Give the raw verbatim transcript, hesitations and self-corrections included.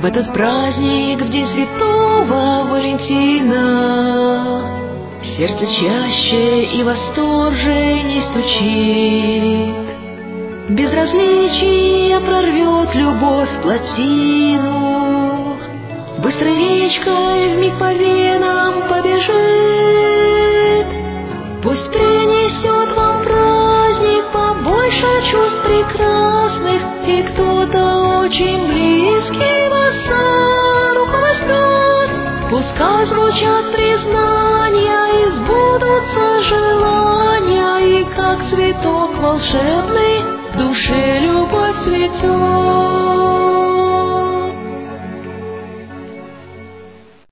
В этот праздник, в день Святого Валентина, сердце чаще и восторженней стучит. Безразличие прорвет любовь плотину, быстрой речкой вмиг по венам побежит. Пусть принесет вам праздник побольше чувств прекрасных, и кто-то очень близкий вас за руку возьмет. Пускай звучат признания и сбудутся желания, и как цветок волшебный в душе любовь цветет.